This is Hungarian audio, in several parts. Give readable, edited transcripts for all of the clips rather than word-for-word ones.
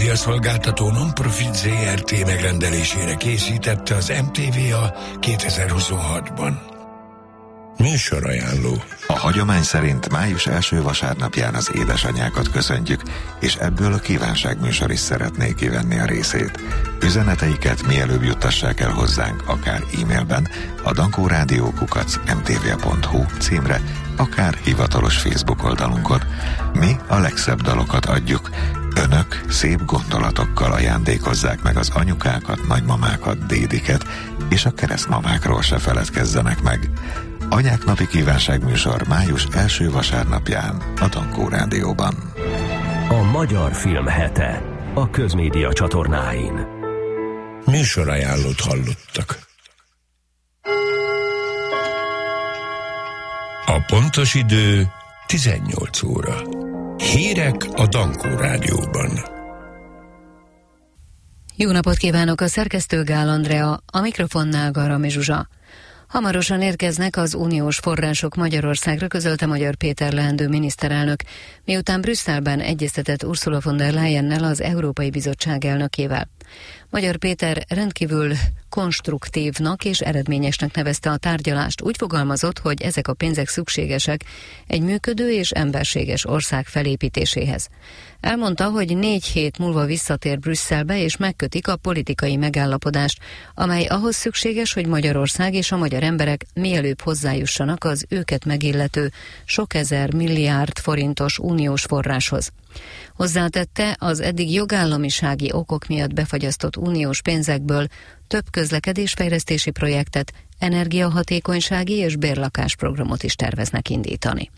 Médiaszolgáltató non-profit ZRT megrendelésére készítette az MTVA 2026-ban. Műsorajánló. A hagyomány szerint május első vasárnapján az édesanyákat köszöntjük, és ebből a kívánságműsor is szeretné kivenni a részét. Üzeneteiket mielőbb juttassák el hozzánk, akár e-mailben a dankórádió@mtva.hu címre, akár hivatalos Facebook oldalunkon. Mi a legszebb dalokat adjuk. Önök szép gondolatokkal ajándékozzák meg az anyukákat, nagymamákat, dédiket, és a keresztmamákról se feledkezzenek meg. Anyák napi kívánságműsor május első vasárnapján a Dankó Rádióban. A Magyar Film Hete a Közmédia csatornáin. Műsorajánlót hallottak. A pontos idő 18 óra. Hírek a Dankó Rádióban. Jó napot kívánok, a szerkesztő Gál Andrea, a mikrofonnál Garami Zsuzsa. Hamarosan érkeznek az uniós források Magyarországra, közölte Magyar Péter leendő miniszterelnök, miután Brüsszelben egyeztetett Ursula von der Leyennel, az Európai Bizottság elnökével. Magyar Péter rendkívül konstruktívnak és eredményesnek nevezte a tárgyalást. Úgy fogalmazott, hogy ezek a pénzek szükségesek egy működő és emberséges ország felépítéséhez. Elmondta, hogy 4 hét múlva visszatér Brüsszelbe és megkötik a politikai megállapodást, amely ahhoz szükséges, hogy Magyarország és a magyar emberek mielőbb hozzájussanak az őket megillető sok ezer milliárd forintos uniós forráshoz. Hozzátette, az eddig jogállamisági okok miatt befagyasztott uniós pénzekből több közlekedésfejlesztési projektet, energiahatékonysági és bérlakásprogramot is terveznek indítani.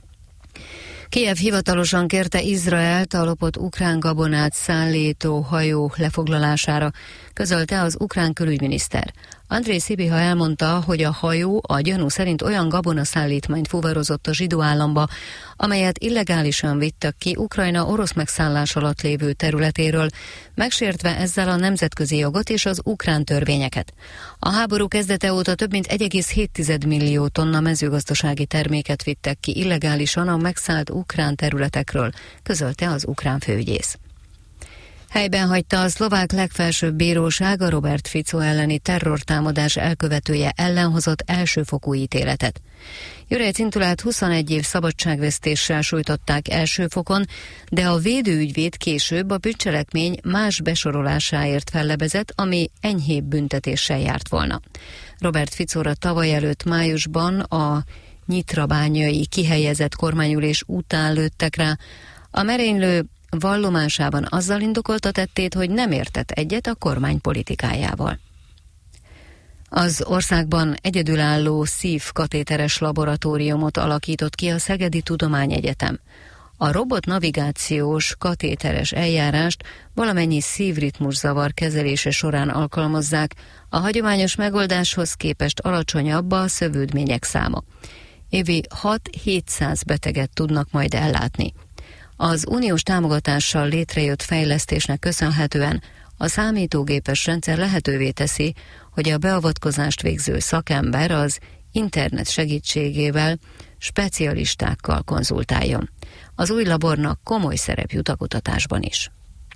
Kijev hivatalosan kérte Izraelt a lopott ukrán gabonát szállító hajó lefoglalására, közölte az ukrán külügyminiszter. Andrej Szibiha elmondta, hogy a hajó a gyanú szerint olyan gabonaszállítmányt fuvarozott a zsidó államba, amelyet illegálisan vittek ki Ukrajna orosz megszállás alatt lévő területéről, megsértve ezzel a nemzetközi jogot és az ukrán törvényeket. A háború kezdete óta több mint 1,7 millió tonna mezőgazdasági terméket vittek ki illegálisan a megszállt ukrán területekről, közölte az ukrán főügyész. Helyben hagyta a szlovák legfelsőbb bíróság a Robert Fico elleni terrortámadás elkövetője ellen hozott elsőfokú ítéletet. Juraj Cintulát 21 év szabadságvesztéssel sújtották első fokon, de a védőügyvéd később a bűncselekmény más besorolásáért fellebezett, ami enyhébb büntetéssel járt volna. Robert Ficóra tavaly előtt májusban a nyitrabányai kihelyezett kormányülés után lőttek rá. A merénylő vallomásában azzal indokolta tettét, hogy nem értett egyet a kormány politikájával. Az országban egyedülálló szívkatéteres laboratóriumot alakított ki a Szegedi Tudományegyetem. A robotnavigációs katéteres eljárást valamennyi szívritmuszavar kezelése során alkalmazzák, a hagyományos megoldáshoz képest alacsonyabb a szövődmények száma. Évi 6-700 beteget tudnak majd ellátni. Az uniós támogatással létrejött fejlesztésnek köszönhetően a számítógépes rendszer lehetővé teszi, hogy a beavatkozást végző szakember az internet segítségével specialistákkal konzultáljon. Az új labornak komoly szerep jut a kutatásban is.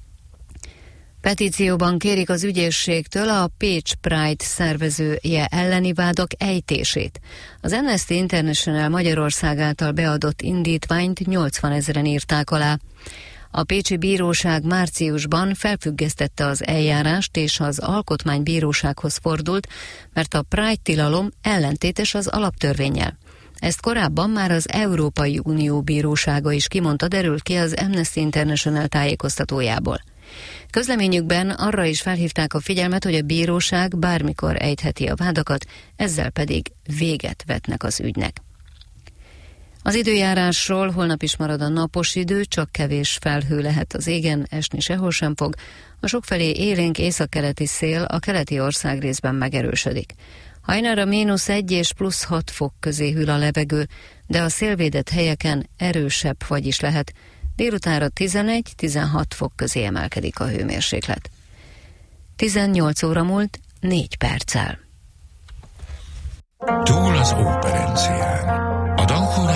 Petícióban kérik az ügyészségtől a Pécs Pride szervezője elleni vádok ejtését. Az Amnesty International Magyarország által beadott indítványt 80 000-en írták alá. A pécsi bíróság márciusban felfüggesztette az eljárást és az alkotmánybírósághoz fordult, mert a Pride tilalom ellentétes az alaptörvénnyel. Ezt korábban már az Európai Unió bírósága is kimondta, derült ki az Amnesty International tájékoztatójából. Közleményükben arra is felhívták a figyelmet, hogy a bíróság bármikor ejtheti a vádakat, ezzel pedig véget vetnek az ügynek. Az időjárásról: holnap is marad a napos idő, csak kevés felhő lehet az égen, esni sehol sem fog. A sokfelé élénk északkeleti szél a keleti országrészben megerősödik. Hajnalra -1 és +6 fok közé hűl a levegő, de a szélvédett helyeken erősebb fagy is lehet. Délutánra 11-16 fok közé emelkedik a hőmérséklet. 18 óra múlt 4 perccel. Túl az óperencián.